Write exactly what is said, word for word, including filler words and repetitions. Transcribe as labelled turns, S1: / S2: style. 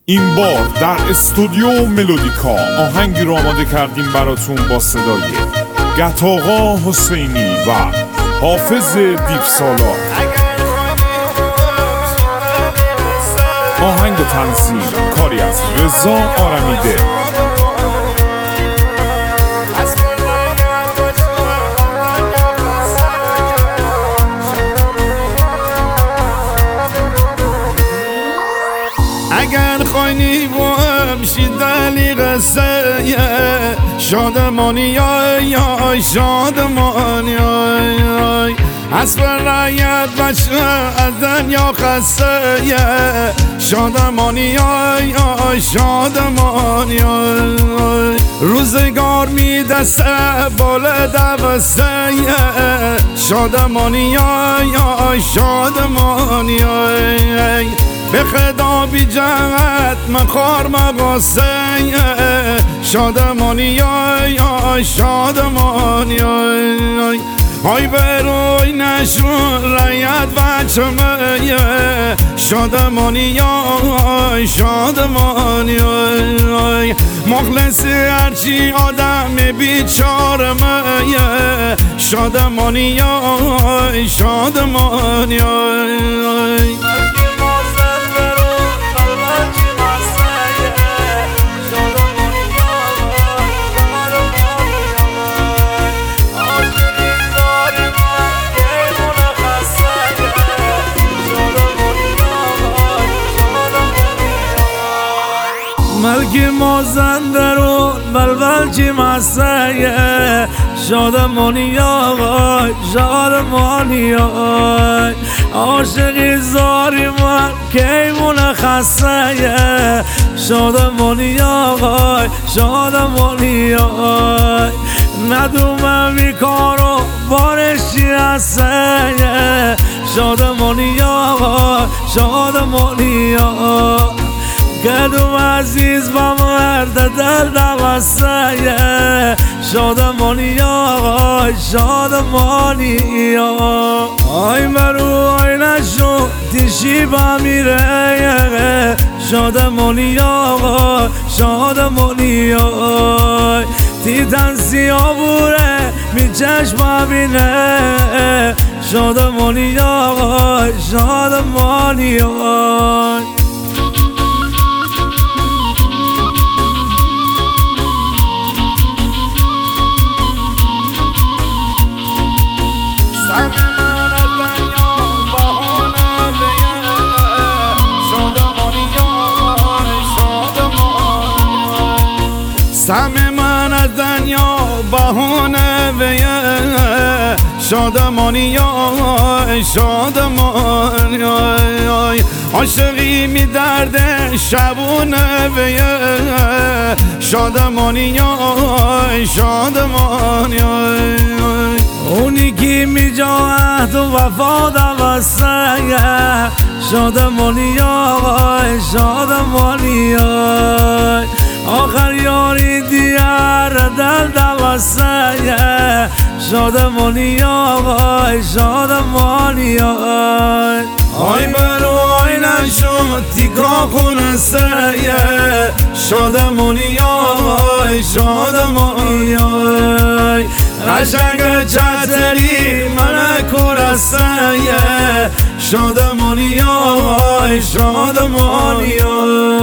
S1: این بار در استودیو ملودیکا آهنگی رو آماده کردیم براتون با صدای گتاقا حسینی و حافظ دیوسالار. آهنگ و تنظیم کاری از رضا آرمیده.
S2: اگر خواینی و امشیدلی قصه شادمانی یا شادمانی از فرایت بچه از دنیا خسته شادمانی یا شادمانی روزگار می دسته بال دوسته شادمانی یا شادمانی به خدا بی جهت مخار مقاسه شادمانی یا شادمانی های بروی نشون ریت بچه میه شادمانی یا شادمانی مخلصی هرچی آدم بیچاره میه شادمانی یا شادمانی
S3: ملکی مازندرون بلبل چی مسیه شادمانی آقای شادمانی آقای عاشقی زاری من کیمون خسته شادمانی آقای شادمانی آقای ندومم بی کارو بارشی هسته شادمانی آقای شادمانی آقای گدوم عزیز با مرد دل نوسته شادمانی آقای شادمانی آی مرو آی نشو تیشی با میره شادمانی آقای شادمانی آی تیتن سیاه بوره می چشم بینه شادمانی آقای شادمانی آی
S2: سم من از دنیا بهانه ویه شادمانی یا شادمانی عاشقی می درده شبونه ویه شادمانی یا شادمانی
S3: اونی که می جاهد و وفا دوسته شادمانی یا شادمانی آخر یاری دیار دل دوسته شادمانی آقای شادمانی
S2: آی برو آی نشو تیکا خونسته شادمانی آقای شادمانی قشنگ چطری من کرسته شادمانی آقای شادمانی